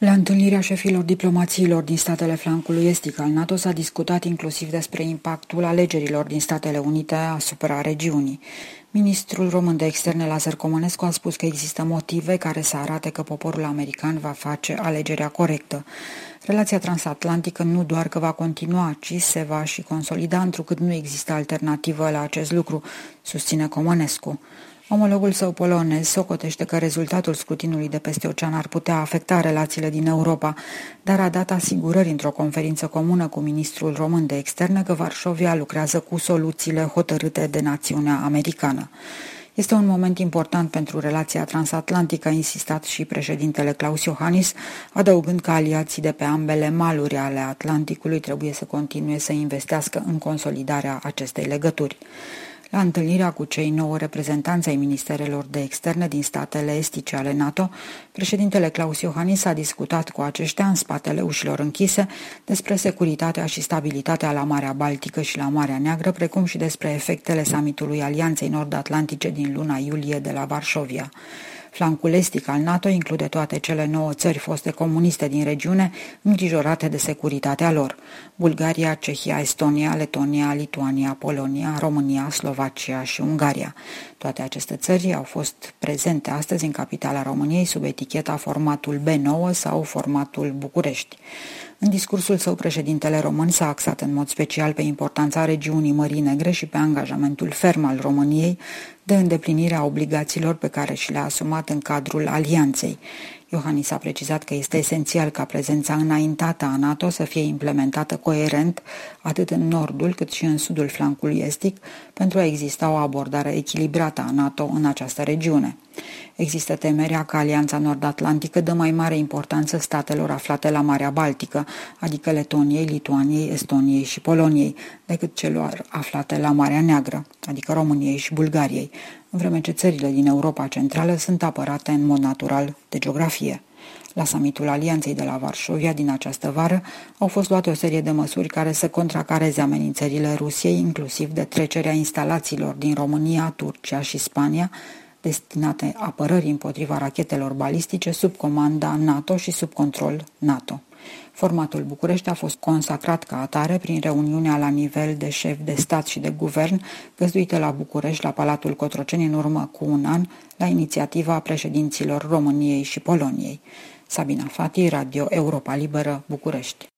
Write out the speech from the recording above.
La întâlnirea șefilor diplomațiilor din statele flancului estic al NATO s-a discutat inclusiv despre impactul alegerilor din Statele Unite asupra regiunii. Ministrul român de externe Lazar Comănescu a spus că există motive care să arate că poporul american va face alegerea corectă. Relația transatlantică nu doar că va continua, ci se va și consolida, întrucât nu există alternativă la acest lucru, susține Comănescu. Omologul său polonez socotește că rezultatul scrutinului de peste ocean ar putea afecta relațiile din Europa, dar a dat asigurări într-o conferință comună cu ministrul român de externe că Varșovia lucrează cu soluțiile hotărâte de națiunea americană. Este un moment important pentru relația transatlantică, a insistat și președintele Klaus Iohannis, adăugând că aliații de pe ambele maluri ale Atlanticului trebuie să continue să investească în consolidarea acestei legături. La întâlnirea cu cei 9 reprezentanți ai ministerelor de externe din statele estice ale NATO, președintele Klaus Iohannis a discutat cu aceștia în spatele ușilor închise despre securitatea și stabilitatea la Marea Baltică și la Marea Neagră, precum și despre efectele summitului Alianței Nord-Atlantice din luna iulie de la Varșovia. Flancul estic al NATO include toate cele 9 țări foste comuniste din regiune, îngrijorate de securitatea lor: Bulgaria, Cehia, Estonia, Letonia, Lituania, Polonia, România, Slovacia și Ungaria. Toate aceste țări au fost prezente astăzi în capitala României sub eticheta formatul B9 sau formatul București. În discursul său, președintele român s-a axat în mod special pe importanța regiunii Mării Negre și pe angajamentul ferm al României de îndeplinirea obligațiilor pe care și le-a asumat în cadrul alianței. Iohannis a precizat că este esențial ca prezența înaintată a NATO să fie implementată coerent atât în nordul cât și în sudul flancului estic pentru a exista o abordare echilibrată a NATO în această regiune. Există temerea că Alianța Nord-Atlantică dă mai mare importanță statelor aflate la Marea Baltică, adică Letoniei, Lituaniei, Estoniei și Poloniei, decât celor aflate la Marea Neagră, adică României și Bulgariei, în vreme ce țările din Europa Centrală sunt apărate în mod natural de geografie. La summitul Alianței de la Varșovia din această vară au fost luate o serie de măsuri care să contracareze amenințările Rusiei, inclusiv de trecerea instalațiilor din România, Turcia și Spania, destinate apărării împotriva rachetelor balistice sub comanda NATO și sub control NATO. Formatul București a fost consacrat ca atare prin reuniunea la nivel de șef de stat și de guvern, găzduită la București, la Palatul Cotroceni, în urmă cu un an, la inițiativa președinților României și Poloniei. Sabina Fati, Radio Europa Liberă, București.